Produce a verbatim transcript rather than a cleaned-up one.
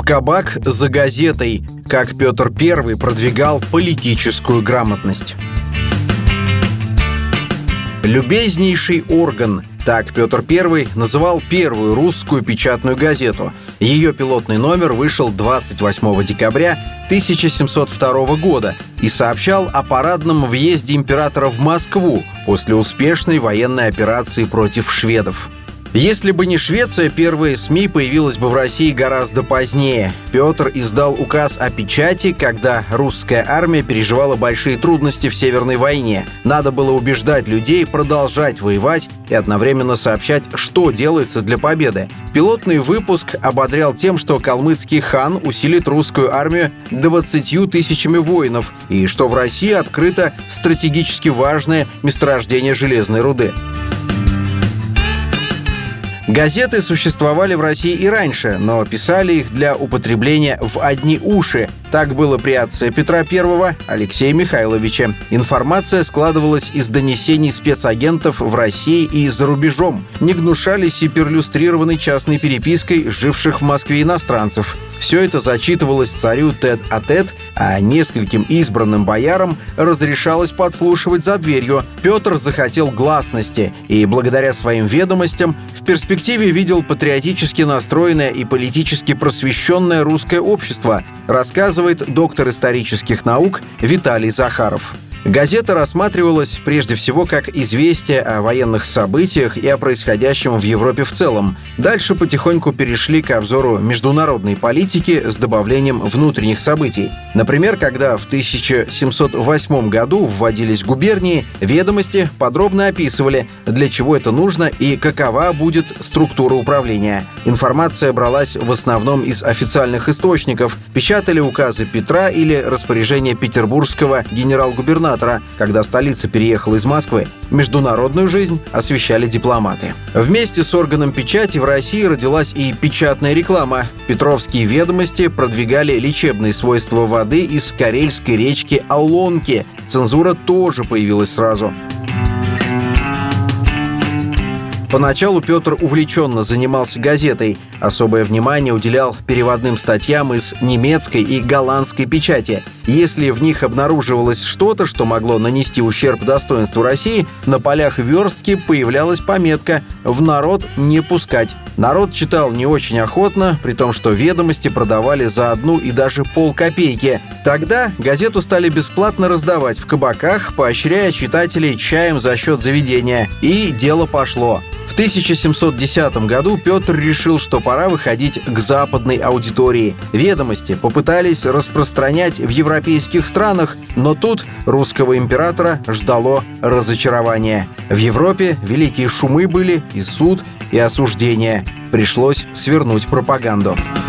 В кабак за газетой. Как Петр Первый продвигал политическую грамотность. Любезнейший орган. Так Петр Первый называл первую русскую печатную газету. Ее пилотный номер вышел двадцать восьмого декабря тысяча семьсот второго года и сообщал о парадном въезде императора в Москву после успешной военной операции против шведов. Если бы не Швеция, первая СМИ появилась бы в России гораздо позднее. Петр издал указ о печати, когда русская армия переживала большие трудности в Северной войне. Надо было убеждать людей продолжать воевать и одновременно сообщать, что делается для победы. Пилотный выпуск ободрял тем, что калмыцкий хан усилит русскую армию двадцатью тысячами воинов и что в России открыто стратегически важное месторождение железной руды. Газеты существовали в России и раньше, но писали их для употребления в одни уши. Так было при отце Петра Первого, Алексея Михайловича. Информация складывалась из донесений спецагентов в России и за рубежом. Не гнушались и перлюстрированной частной перепиской живших в Москве иностранцев. Все это зачитывалось царю тет-а-тет, а нескольким избранным боярам разрешалось подслушивать за дверью. Петр захотел гласности и, благодаря своим ведомостям, в перспективе видел патриотически настроенное и политически просвещенное русское общество, рассказывает доктор исторических наук Виталий Захаров. Газета рассматривалась прежде всего как известие о военных событиях и о происходящем в Европе в целом. Дальше потихоньку перешли к обзору международной политики с добавлением внутренних событий. Например, когда в тысяча семьсот восьмом году вводились губернии, ведомости подробно описывали, для чего это нужно и какова будет структура управления. Информация бралась в основном из официальных источников, печатали указы Петра или распоряжения петербургского генерал-губернатора, когда столица переехала из Москвы. Международную жизнь освещали дипломаты. Вместе с органом печати в России родилась и печатная реклама. Петровские ведомости продвигали лечебные свойства воды из карельской речки Олонки. Цензура тоже появилась сразу. Поначалу Петр увлеченно занимался газетой. Особое внимание уделял переводным статьям из немецкой и голландской печати. Если в них обнаруживалось что-то, что могло нанести ущерб достоинству России, на полях верстки появлялась пометка «В народ не пускать». Народ читал не очень охотно, при том, что ведомости продавали за одну и даже полкопейки. Тогда газету стали бесплатно раздавать в кабаках, поощряя читателей чаем за счет заведения. И дело пошло. В тысяча семьсот десятом году Петр решил, что пора выходить к западной аудитории. Ведомости попытались распространять в европейских странах, но тут русского императора ждало разочарование. В Европе великие шумы были и суд, и осуждение. Пришлось свернуть пропаганду.